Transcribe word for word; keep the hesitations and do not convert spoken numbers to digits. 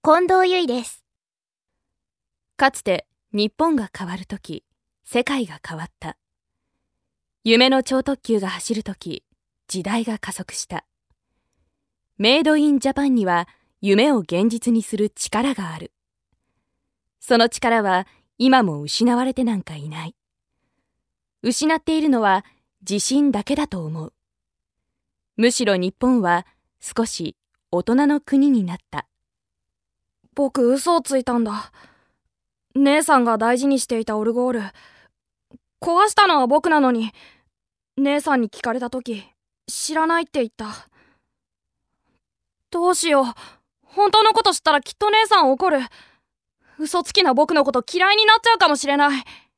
近藤結衣です。 かつて日本が変わるとき、世界が変わった。夢の超特急が走るとき、時代が加速した。メイドインジャパンには夢を現実にする力がある。その力は今も失われてなんかいない。失っているのは自信だけだと思う。むしろ日本は少し大人の国になった。 僕嘘をついたんだ。姉さんが大事にしていたオルゴール壊したのは僕なのに、姉さんに聞かれた時知らないって言った。どうしよう、本当のこと知ったらきっと姉さん怒る。嘘つきな僕のこと嫌いになっちゃうかもしれない。